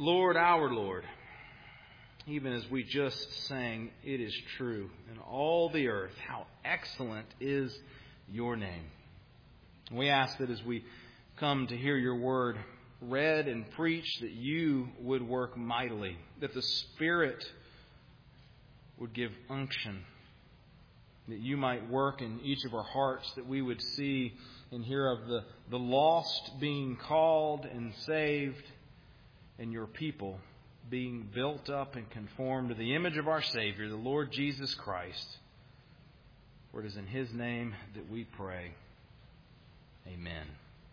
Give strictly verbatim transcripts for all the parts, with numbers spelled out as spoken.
Lord, our Lord, even as we just sang, it is true in all the earth, how excellent is your name. We ask that as we come to hear your word read and preached, that you would work mightily, that the Spirit would give unction, that you might work in each of our hearts, that we would see and hear of the, the lost being called and saved, and your people being built up and conformed to the image of our Savior, the Lord Jesus Christ. For it is in His name that we pray. Amen.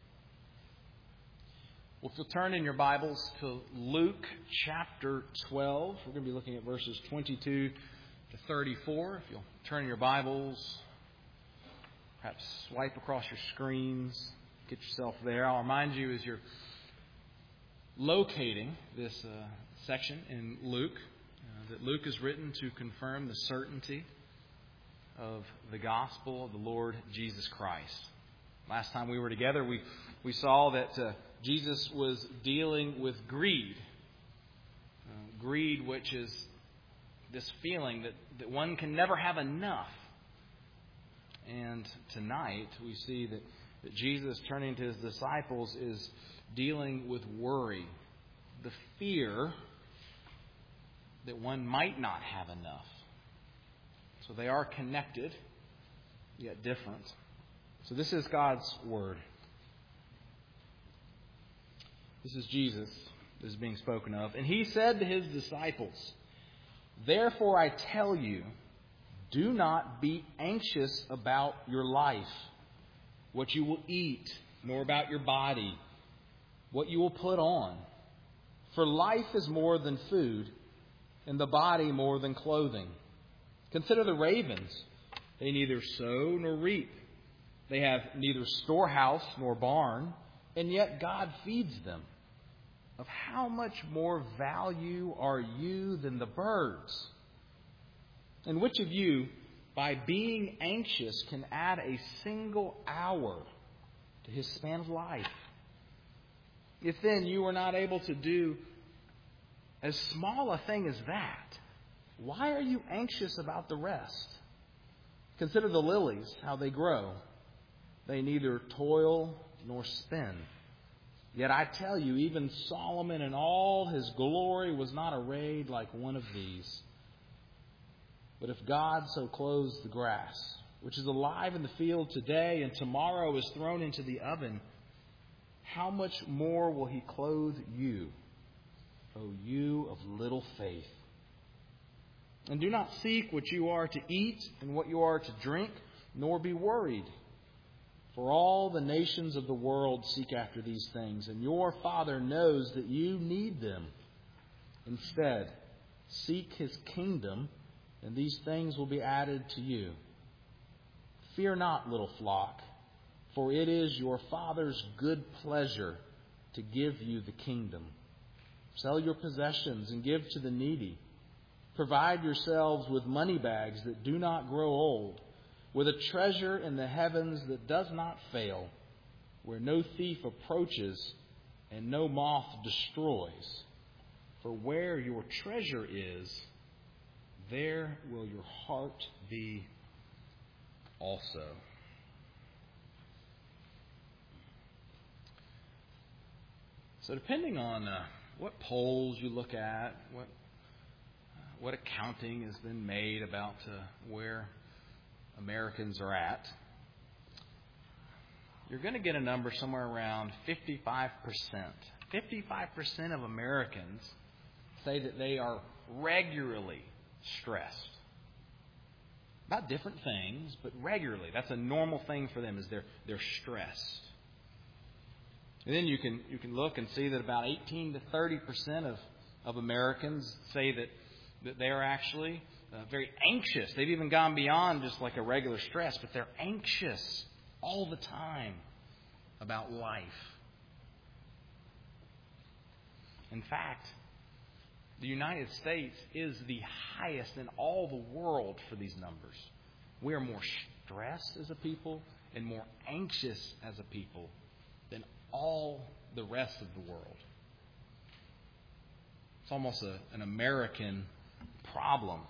Well, if you'll turn in your Bibles to Luke chapter twelve, we're going to be looking at verses twenty-two to thirty-four. If you'll turn in your Bibles, perhaps swipe across your screens, get yourself there. I'll remind you as you're locating this uh, section in Luke uh, that Luke is written to confirm the certainty of the gospel of the Lord Jesus Christ. Last time we were together, we, we saw that uh, Jesus was dealing with greed. Uh, greed, which is this feeling that, that one can never have enough. And tonight we see that, that Jesus, turning to His disciples, is dealing with worry, the fear that one might not have enough. So they are connected, yet different. So this is God's Word. This is Jesus that is being spoken of. And He said to His disciples, "Therefore I tell you, do not be anxious about your life, what you will eat, nor about your body, what you will put on. For life is more than food, and the body more than clothing. Consider the ravens. They neither sow nor reap. They have neither storehouse nor barn, and yet God feeds them. Of how much more value are you than the birds? And which of you, by being anxious, can add a single hour to his span of life? If then you are not able to do as small a thing as that, why are you anxious about the rest? Consider the lilies, how they grow. They neither toil nor spin. Yet I tell you, even Solomon in all his glory was not arrayed like one of these. But if God so clothes the grass, which is alive in the field today and tomorrow is thrown into the oven, how much more will He clothe you, O you of little faith? And do not seek what you are to eat and what you are to drink, nor be worried. For all the nations of the world seek after these things, and your Father knows that you need them. Instead, seek His kingdom, and these things will be added to you. Fear not, little flock, for it is your Father's good pleasure to give you the kingdom. Sell your possessions and give to the needy. Provide yourselves with money bags that do not grow old, with a treasure in the heavens that does not fail, where no thief approaches and no moth destroys. For where your treasure is, there will your heart be also." So depending on uh, what polls you look at, what uh, what accounting has been made about uh, where Americans are at, you're going to get a number somewhere around fifty-five percent. fifty-five percent of Americans say that they are regularly stressed about different things, but regularly. That's a normal thing for them, is they're they're stressed. And then you can you can look and see that about eighteen to thirty percent of, of Americans say that, that they are actually uh, very anxious. They've even gone beyond just like a regular stress, but they're anxious all the time about life. In fact, the United States is the highest in all the world for these numbers. We are more stressed as a people and more anxious as a people than all the rest of the world. It's almost a, an American problem.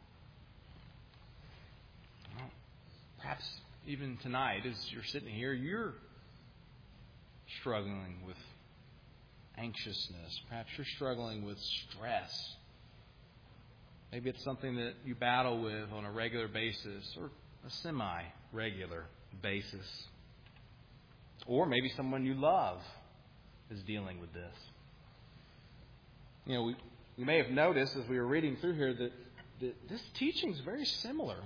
Well, perhaps even tonight, as you're sitting here, you're struggling with anxiousness. Perhaps you're struggling with stress. Maybe it's something that you battle with on a regular basis or a semi-regular basis. Or maybe someone you love is dealing with this. You know, we, you may have noticed as we were reading through here that, that this teaching is very similar.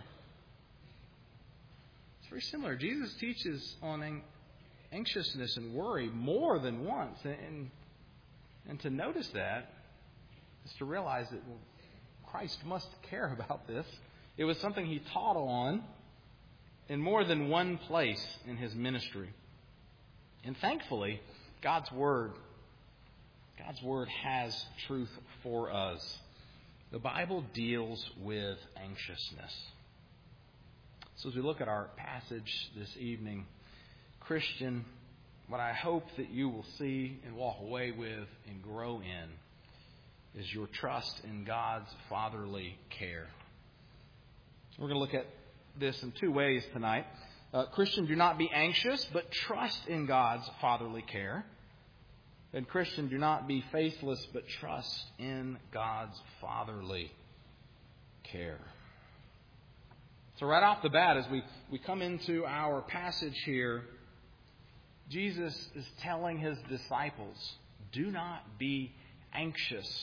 It's very similar. Jesus teaches on anxiousness and worry more than once. And, and to notice that is to realize that well, Christ must care about this. It was something He taught on in more than one place in His ministry. And thankfully, God's Word, God's Word has truth for us. The Bible deals with anxiousness. So as we look at our passage this evening, Christian, what I hope that you will see and walk away with and grow in is your trust in God's fatherly care. We're going to look at this in two ways tonight. Uh, Christian, do not be anxious, but trust in God's fatherly care. And Christian, do not be faithless, but trust in God's fatherly care. So right off the bat, as we, we come into our passage here, Jesus is telling His disciples, do not be anxious.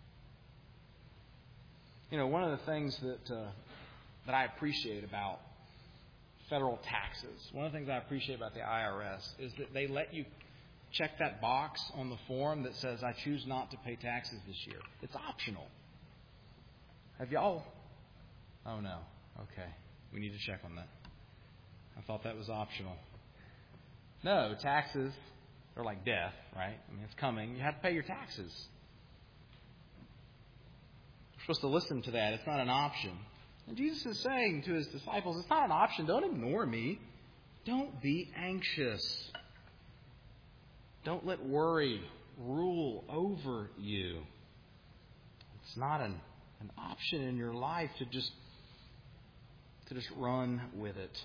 You know, one of the things that uh, that I appreciate about federal taxes, one of the things I appreciate about the I R S is that they let you check that box on the form that says, I choose not to pay taxes this year. It's optional. Have y'all? Oh, no. Okay. We need to check on that. I thought that was optional. No, taxes are like death, right? I mean, it's coming. You have to pay your taxes. You're supposed to listen to that. It's not an option. And Jesus is saying to His disciples, it's not an option. Don't ignore me. Don't be anxious. Don't let worry rule over you. It's not an, an option in your life to just, to just run with it.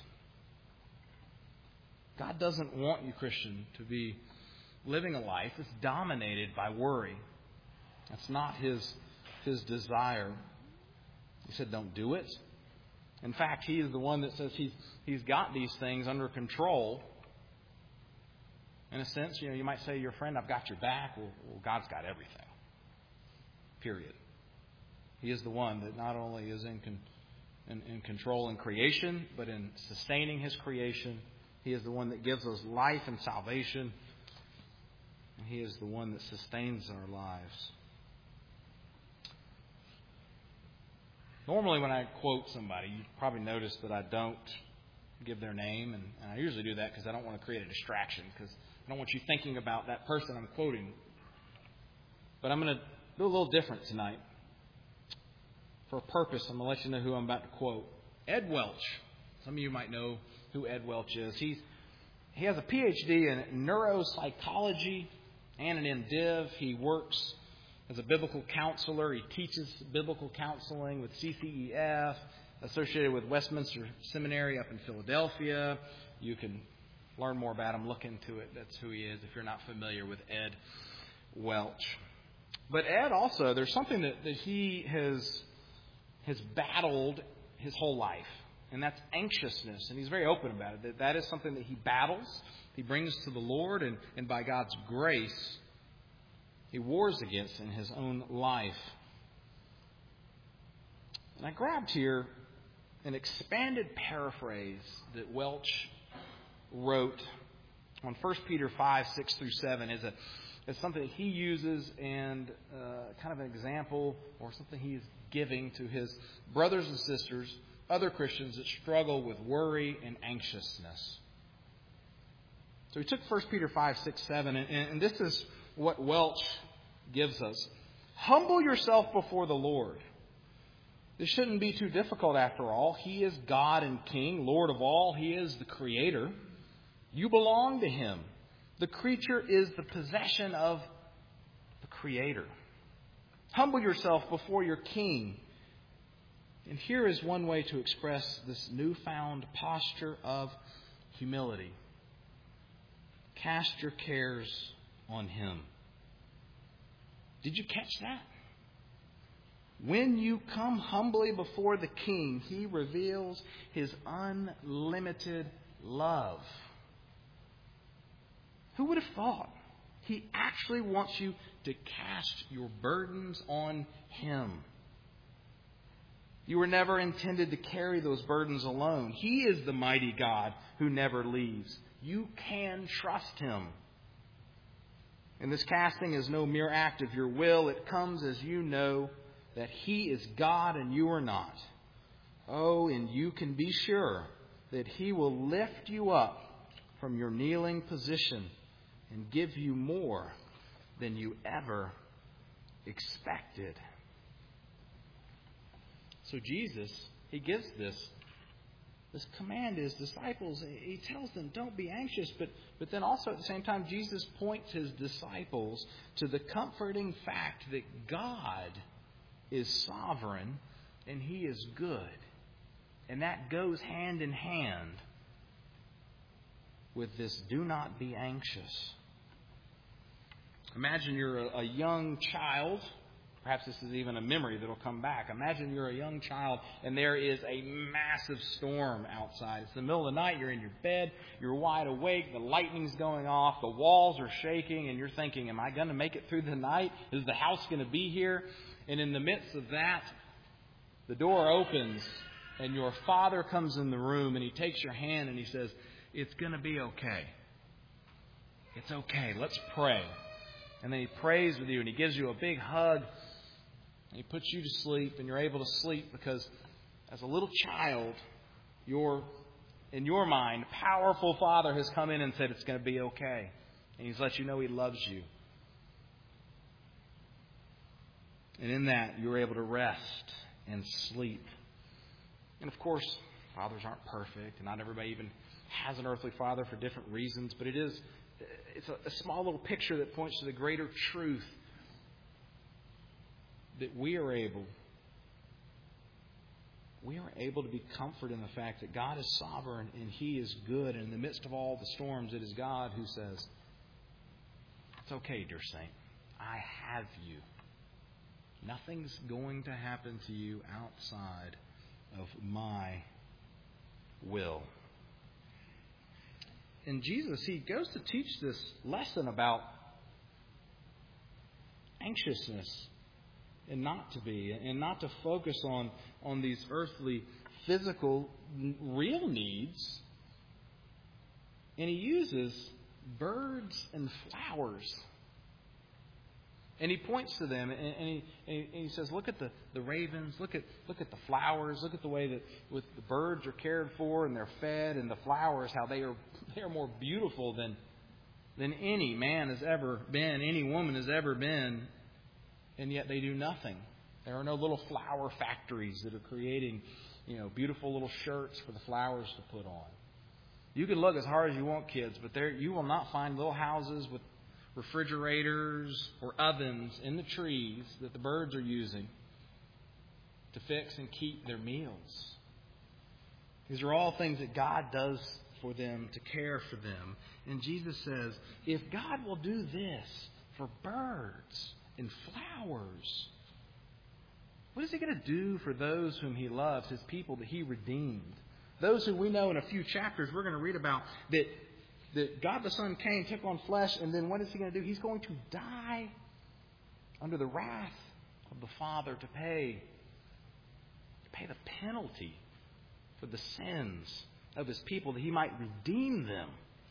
God doesn't want you, Christian, to be living a life that's dominated by worry. That's not His, His desire. He said, don't do it. In fact, He is the one that says He's, he's got these things under control. In a sense, you know, you might say to your friend, I've got your back. Well, well, God's got everything. Period. He is the one that not only is in, con, in, in control in creation, but in sustaining His creation. He is the one that gives us life and salvation. And He is the one that sustains our lives. Normally when I quote somebody, you probably notice that I don't give their name. And, and I usually do that because I don't want to create a distraction. Because I don't want you thinking about that person I'm quoting. But I'm going to do a little different tonight. For a purpose, I'm going to let you know who I'm about to quote. Ed Welch. Some of you might know who Ed Welch is. He's, he has a P H D in neuropsychology and an MDiv. He works as a biblical counselor. He teaches biblical counseling with C C E F, associated with Westminster Seminary up in Philadelphia. You can learn more about him. Look into it. That's who he is if you're not familiar with Ed Welch. But Ed also, there's something that, that he has, has battled his whole life. And that's anxiousness. And he's very open about it. That, that is something that he battles. He brings to the Lord. And, and by God's grace, he wars against in his own life. And I grabbed here an expanded paraphrase that Welch wrote on First Peter five, six through seven. Is a is something that he uses and uh, kind of an example or something he's giving to his brothers and sisters, other Christians that struggle with worry and anxiousness. So he took First Peter five, six, seven, and, and this is what Welch gives us. Humble yourself before the Lord. This shouldn't be too difficult after all. He is God and King, Lord of all. He is the Creator. You belong to Him. The creature is the possession of the Creator. Humble yourself before your King. And here is one way to express this newfound posture of humility. Cast your cares on Him. Did you catch that? When you come humbly before the King, He reveals His unlimited love. Who would have thought? He actually wants you to cast your burdens on Him. You were never intended to carry those burdens alone. He is the mighty God who never leaves. You can trust Him. And this casting is no mere act of your will. It comes as you know that He is God and you are not. Oh, and you can be sure that He will lift you up from your kneeling position and give you more than you ever expected. So Jesus, He gives this, this command to His disciples. He tells them, don't be anxious. But, but then also at the same time, Jesus points His disciples to the comforting fact that God is sovereign and He is good. And that goes hand in hand with this do not be anxious. Imagine you're a, a young child. Perhaps this is even a memory that will come back. Imagine you're a young child and there is a massive storm outside. It's the middle of the night. You're in your bed. You're wide awake. The lightning's going off. The walls are shaking. And you're thinking, am I going to make it through the night? Is the house going to be here? And in the midst of that, the door opens and your father comes in the room and he takes your hand and he says, it's going to be okay. It's okay. Let's pray. And then he prays with you and he gives you a big hug. And he puts you to sleep and you're able to sleep because as a little child, your, in your mind, powerful Father has come in and said it's going to be okay. And He's let you know He loves you. And in that, you're able to rest and sleep. And of course, fathers aren't perfect. And not everybody even has an earthly father for different reasons. But it is it's a, a small little picture that points to the greater truth that we are able we are able to be comforted in the fact that God is sovereign and He is good. And in the midst of all the storms, it is God who says, it's okay, dear saint. I have you. Nothing's going to happen to you outside of my will. And Jesus, He goes to teach this lesson about anxiousness and not to be, and not to focus on, on these earthly, physical, real needs. And He uses birds and flowers. And He points to them and, and, he, and He says, look at the, the ravens, look at look at the flowers, look at the way that with the birds are cared for and they're fed, and the flowers, how they are they are more beautiful than than any man has ever been, any woman has ever been, and yet they do nothing. There are no little flower factories that are creating, you know, beautiful little shirts for the flowers to put on. You can look as hard as you want, kids, but there you will not find little houses with refrigerators or ovens in the trees that the birds are using to fix and keep their meals. These are all things that God does for them to care for them. And Jesus says, if God will do this for birds and flowers, what is He going to do for those whom He loves, His people that He redeemed? Those who we know in a few chapters we're going to read about that That God the Son came, took on flesh, and then what is He going to do? He's going to die under the wrath of the Father to pay, to pay the penalty for the sins of His people, that He might redeem them.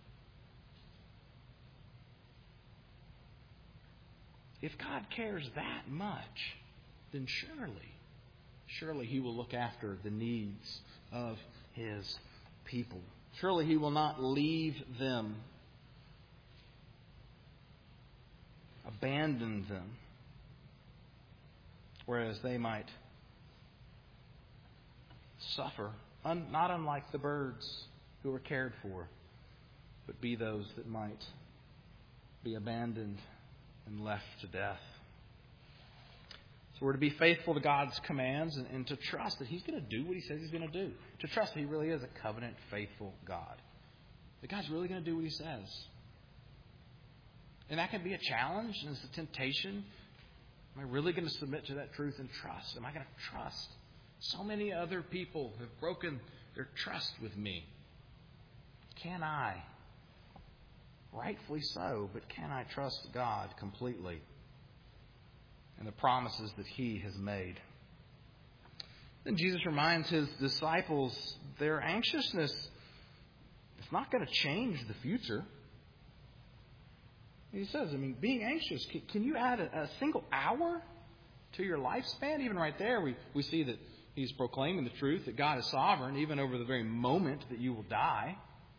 If God cares that much, then surely, surely He will look after the needs of His people. Surely He will not leave them, abandon them, whereas they might suffer, un, not unlike the birds who are cared for, but be those that might be abandoned and left to death. So we're to be faithful to God's commands and, and to trust that He's going to do what He says He's going to do. To trust that He really is a covenant faithful God. That God's really going to do what He says. And that can be a challenge and it's a temptation. Am I really going to submit to that truth and trust? Am I going to trust? So many other people have broken their trust with me. Can I? Rightfully so, but can I trust God completely and the promises that He has made? Then Jesus reminds His disciples their anxiousness is not going to change the future. He says, I mean, being anxious, can, can you add a, a single hour to your lifespan? Even right there, we, we see that He's proclaiming the truth, that God is sovereign, even over the very moment that you will die.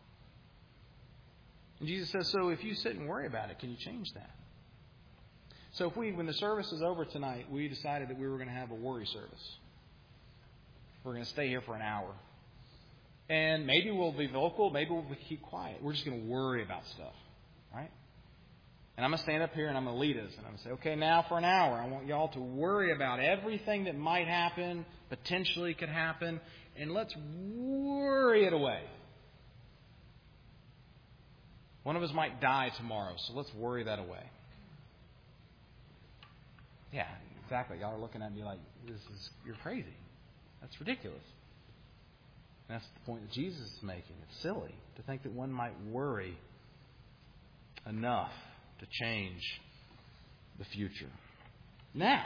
And Jesus says, so if you sit and worry about it, can you change that? So if we, when the service is over tonight, we decided that we were going to have a worry service. We're going to stay here for an hour. And maybe we'll be vocal, maybe we'll keep quiet. We're just going to worry about stuff, right? And I'm going to stand up here and I'm going to lead us. And I'm going to say, okay, now for an hour, I want y'all to worry about everything that might happen, potentially could happen, and let's worry it away. One of us might die tomorrow, so let's worry that away. Yeah, exactly. Y'all are looking at me like, this is you're crazy. That's ridiculous. And that's the point that Jesus is making. It's silly to think that one might worry enough to change the future. Now,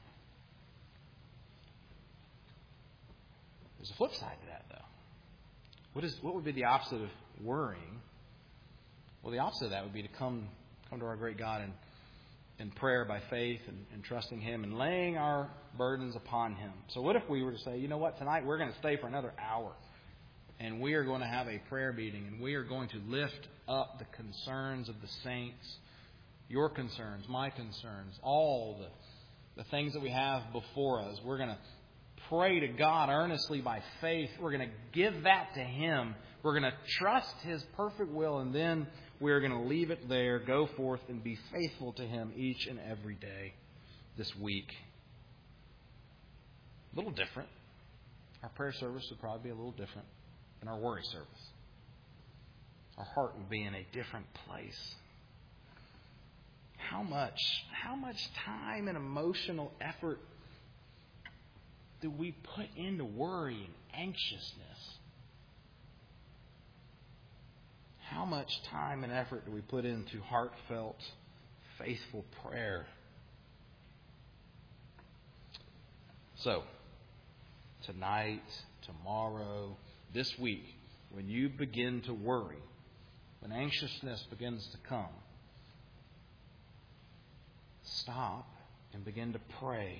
there's a flip side to that, though. What is what would be the opposite of worrying? Well, the opposite of that would be to come come to our great God in, in prayer by faith and, and trusting Him and laying our burdens upon Him. So what if we were to say, you know what, tonight we're going to stay for another hour and we are going to have a prayer meeting and we are going to lift up the concerns of the saints, your concerns, my concerns, all the, the things that we have before us. We're going to pray to God earnestly by faith. We're going to give that to Him. We're going to trust His perfect will, and then we're going to leave it there, go forth, and be faithful to Him each and every day this week. A little different. Our prayer service would probably be a little different than our worry service. Our heart would be in a different place. How much, how much time and emotional effort do we put into worry and anxiousness? How much time and effort do we put into heartfelt, faithful prayer? So, tonight, tomorrow, this week, when you begin to worry, when anxiousness begins to come, stop and begin to pray,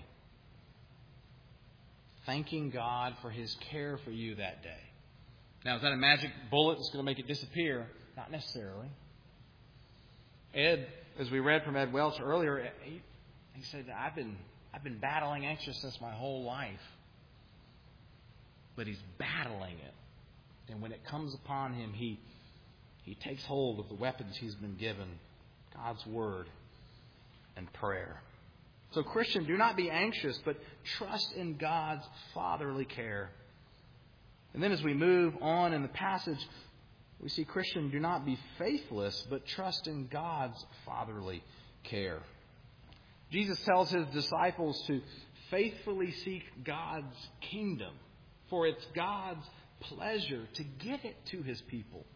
thanking God for His care for you that day. Now, is that a magic bullet that's going to make it disappear? Not necessarily. Ed, as we read from Ed Welch earlier, he, he said, I've been I've been battling anxiousness my whole life. But he's battling it. And when it comes upon him, he he takes hold of the weapons he's been given, God's Word and prayer. So, Christian, do not be anxious, but trust in God's fatherly care. And then as we move on in the passage, we see, Christian, do not be faithless, but trust in God's fatherly care. Jesus tells His disciples to faithfully seek God's kingdom, for it's God's pleasure to give it to His people.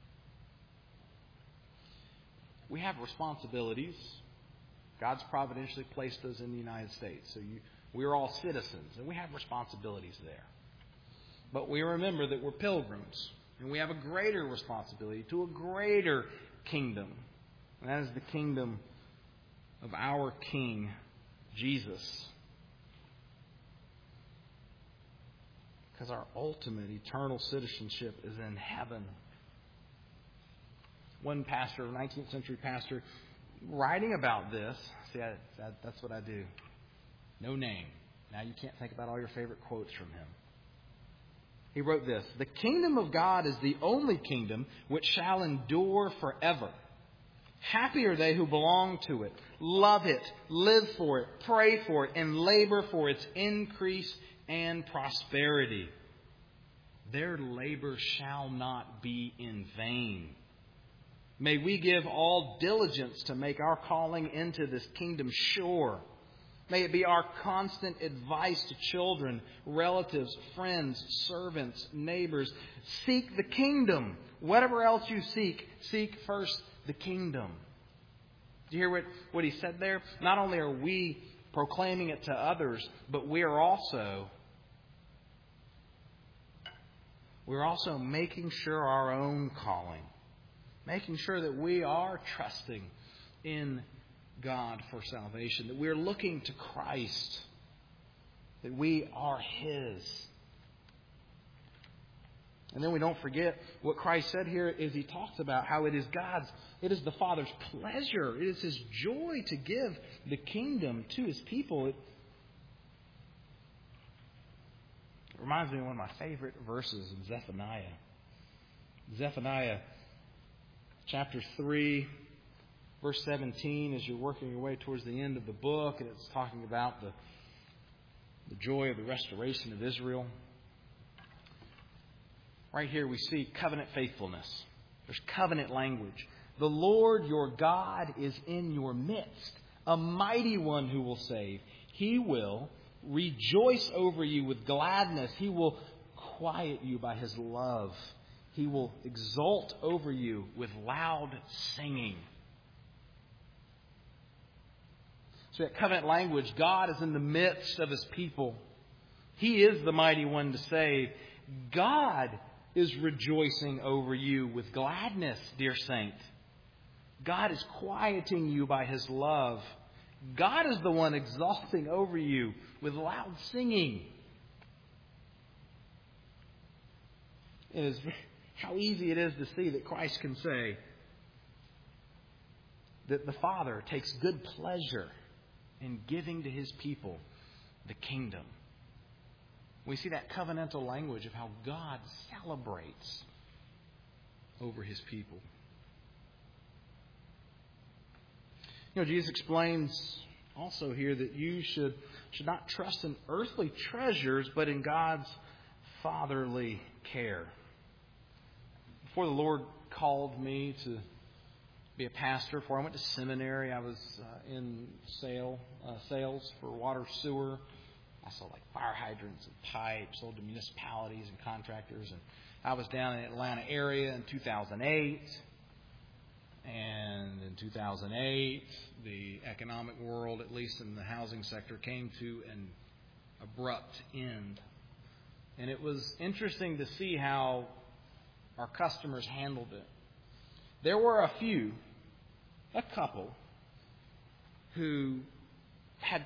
We have responsibilities. God's providentially placed us in the United States. So you, we're all citizens, and we have responsibilities there. But we remember that we're pilgrims, and we have a greater responsibility to a greater kingdom. And that is the kingdom of our King, Jesus. Because our ultimate eternal citizenship is in heaven. One pastor, a nineteenth century pastor, writing about this, see, I, that, that's what I do. No name. Now you can't think about all your favorite quotes from him. He wrote this: "The kingdom of God is the only kingdom which shall endure forever. Happy are they who belong to it, love it, live for it, pray for it, and labor for its increase and prosperity. Their labor shall not be in vain. May we give all diligence to make our calling into this kingdom sure. May it be our constant advice to children, relatives, friends, servants, neighbors. Seek the kingdom. Whatever else you seek, seek first the kingdom. Do you hear what, what he said there? Not only are we proclaiming it to others, but we are also we're also making sure our own calling, making sure that we are trusting in God for salvation, that we're looking to Christ, that we are His. And then we don't forget what Christ said here is He talks about how it is God's, it is the Father's pleasure, it is His joy to give the kingdom to His people. It reminds me of one of my favorite verses in Zephaniah. Zephaniah chapter three, verse seventeen, as you're working your way towards the end of the book, and it's talking about the, the joy of the restoration of Israel. Right here we see covenant faithfulness. There's covenant language. The Lord your God is in your midst, a mighty one who will save. He will rejoice over you with gladness. He will quiet you by His love. He will exult over you with loud singing. So that covenant language, God is in the midst of His people. He is the mighty one to save. God is rejoicing over you with gladness, dear saint. God is quieting you by His love. God is the one exulting over you with loud singing. It is how easy it is to see that Christ can say that the Father takes good pleasure in giving to His people the kingdom. We see that covenantal language of how God celebrates over His people. You know, Jesus explains also here that you should, should not trust in earthly treasures, but in God's fatherly care. Before the Lord called me to be a pastor, before I went to seminary, I was uh, in sale, uh, sales for water, sewer. I sold like fire hydrants and pipes, sold to municipalities and contractors. And I was down in the Atlanta area in two thousand eight. And in two thousand eight, the economic world, at least in the housing sector, came to an abrupt end. And it was interesting to see how our customers handled it. There were a few, a couple, who had,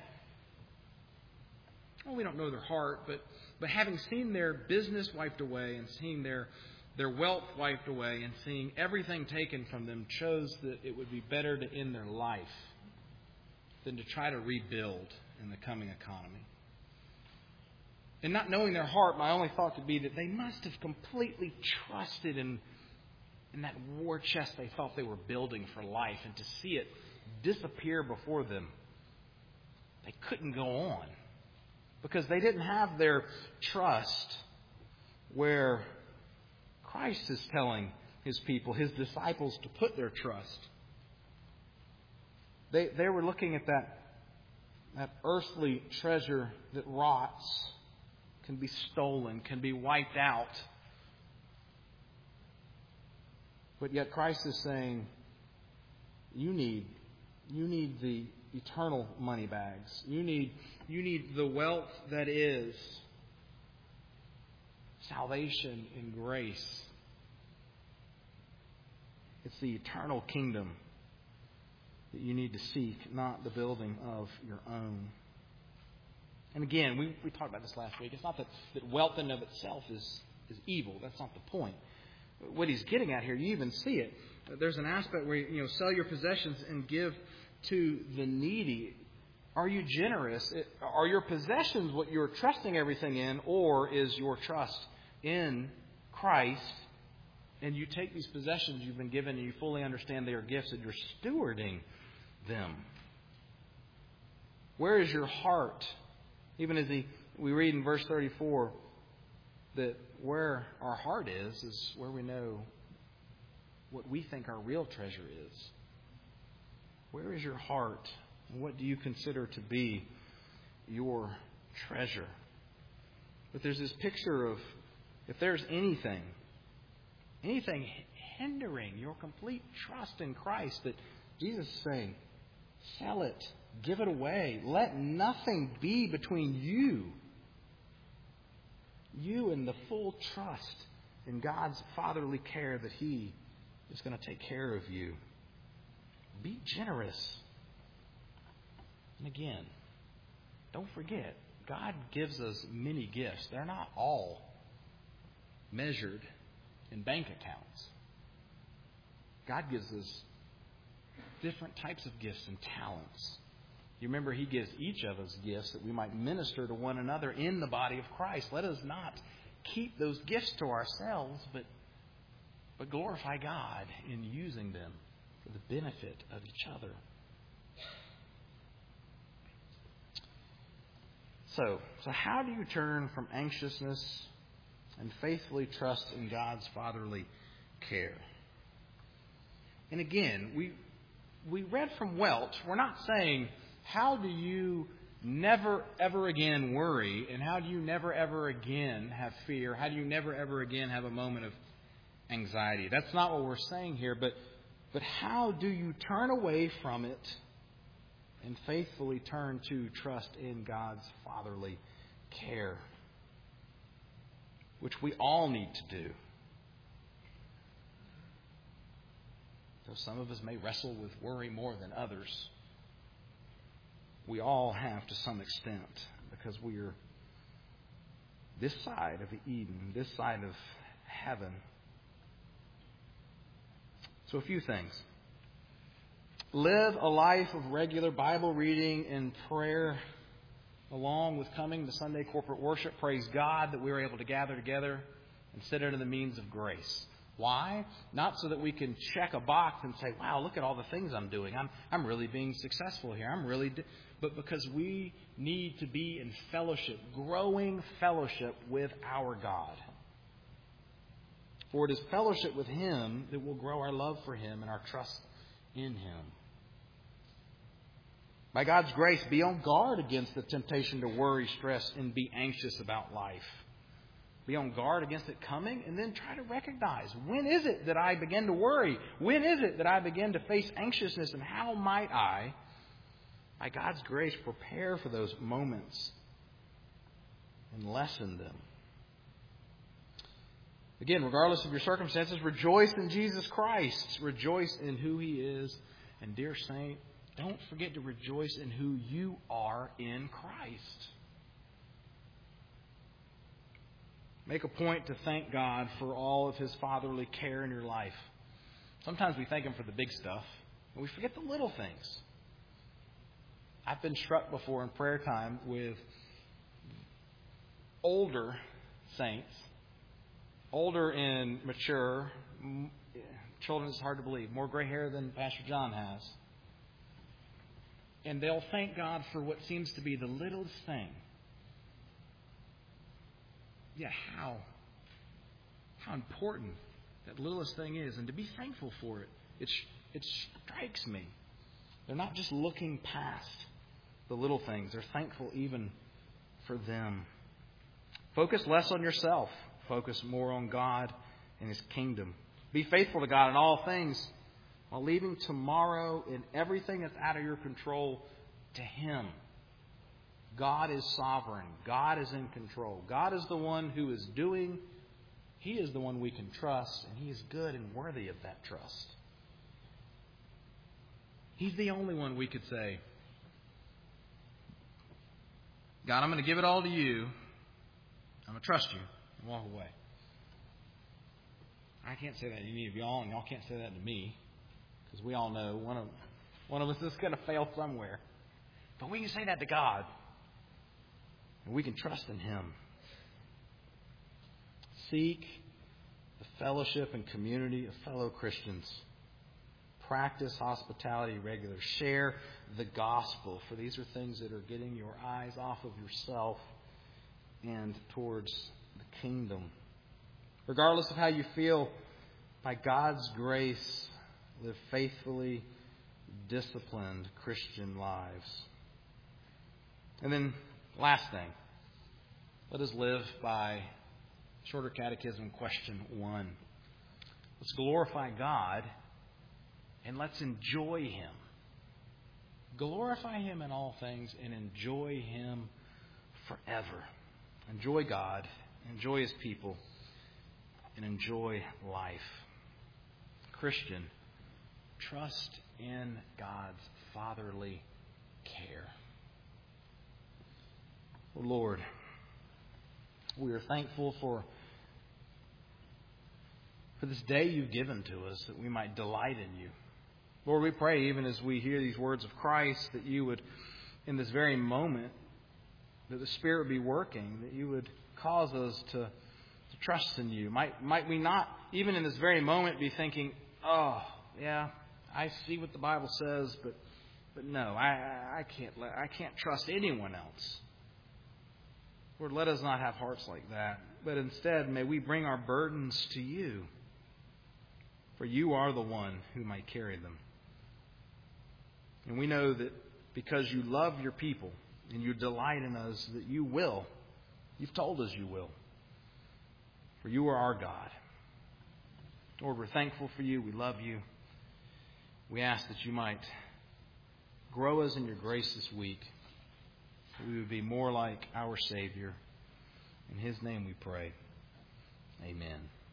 well, we don't know their heart, but, but having seen their business wiped away and seeing their their wealth wiped away and seeing everything taken from them, chose that it would be better to end their life than to try to rebuild in the coming economy. And not knowing their heart, my only thought could be that they must have completely trusted in, in that war chest they thought they were building for life, and to see it disappear before them, they couldn't go on because they didn't have their trust where Christ is telling His people, His disciples, to put their trust. They they were looking at that, that earthly treasure that rots, can be stolen, can be wiped out. But yet Christ is saying, you need, you need the eternal money bags. You need, you need the wealth that is salvation and grace. It's the eternal kingdom that you need to seek, not the building of your own. And again, we, we talked about this last week. It's not that, that wealth in and of itself is, is evil. That's not the point. What he's getting at here, you even see it. There's an aspect where you know sell your possessions and give to the needy. Are you generous? Are your possessions what you're trusting everything in, or is your trust in Christ and you take these possessions you've been given and you fully understand they are gifts and you're stewarding them. Where is your heart? Even as he, we read in verse thirty-four that where our heart is, is where we know what we think our real treasure is. Where is your heart? And what do you consider to be your treasure? But there's this picture of if there's anything, anything hindering your complete trust in Christ, that Jesus is saying, sell it, give it away. Let nothing be between you, you and the full trust in God's fatherly care that He is going to take care of you. Be generous. And again, don't forget, God gives us many gifts. They're not all measured in bank accounts. God gives us different types of gifts and talents. You remember He gives each of us gifts that we might minister to one another in the body of Christ. Let us not keep those gifts to ourselves, but, but glorify God in using them for the benefit of each other. So, so how do you turn from anxiousness and faithfully trust in God's fatherly care? And again, we we read from Welch, we're not saying, how do you never ever again worry, and how do you never ever again have fear? How do you never ever again have a moment of anxiety? That's not what we're saying here, but but how do you turn away from it and faithfully turn to trust in God's fatherly care, which we all need to do. Though some of us may wrestle with worry more than others, we all have to some extent, because we are this side of Eden, this side of heaven. So a few things. Live a life of regular Bible reading and prayer, along with coming to Sunday corporate worship. Praise God that we were able to gather together and sit under the means of grace. Why? Not so that we can check a box and say, wow, look at all the things I'm doing. I'm I'm really being successful here. I'm really, di-. But because we need to be in fellowship, growing fellowship with our God. For it is fellowship with Him that will grow our love for Him and our trust in Him. By God's grace, be on guard against the temptation to worry, stress, and be anxious about life. Be on guard against it coming, and then try to recognize, when is it that I begin to worry? When is it that I begin to face anxiousness? And how might I, by God's grace, prepare for those moments and lessen them? Again, regardless of your circumstances, rejoice in Jesus Christ. Rejoice in who He is. And dear saint, don't forget to rejoice in who you are in Christ. Make a point to thank God for all of His fatherly care in your life. Sometimes we thank Him for the big stuff, and we forget the little things. I've been struck before in prayer time with older saints, older and mature. Children, it's hard to believe. More gray hair than Pastor John has. And they'll thank God for what seems to be the littlest thing. Yeah, how how important that littlest thing is, and to be thankful for it. It it strikes me. They're not just looking past the little things. They're thankful even for them. Focus less on yourself. Focus more on God and His kingdom. Be faithful to God in all things, while leaving tomorrow and everything that's out of your control to Him. God is sovereign. God is in control. God is the one who is doing. He is the one we can trust, and He is good and worthy of that trust. He's the only one we could say, God, I'm going to give it all to you. I'm going to trust you and walk away. I can't say that to any of y'all, and y'all can't say that to me, because we all know one of one of us is going to fail somewhere. But we can say that to God, and we can trust in Him. Seek the the fellowship and community of fellow Christians. Practice hospitality regularly. Share the gospel, for these are things that are getting your eyes off of yourself and towards the kingdom. Regardless of how you feel, by God's grace, live faithfully disciplined Christian lives. And then, last thing, let us live by Shorter Catechism question one. Let's glorify God and let's enjoy Him. Glorify Him in all things and enjoy Him forever. Enjoy God, enjoy His people, and enjoy life. Christian, trust in God's fatherly care. Oh Lord, we are thankful for, for this day you've given to us that we might delight in you. Lord, we pray even as we hear these words of Christ that you would, in this very moment, that the Spirit would be working, that you would cause us to, to trust in you. Might, might we not, even in this very moment, be thinking, oh, yeah, I see what the Bible says, but but no, I, I can't let, I can't trust anyone else. Lord, let us not have hearts like that, but instead may we bring our burdens to you, for you are the one who might carry them. And we know that because you love your people and you delight in us, that you will. You've told us you will. For you are our God. Lord, we're thankful for you. We love you. We ask that you might grow us in your grace this week. That we would be more like our Savior. In His name we pray. Amen.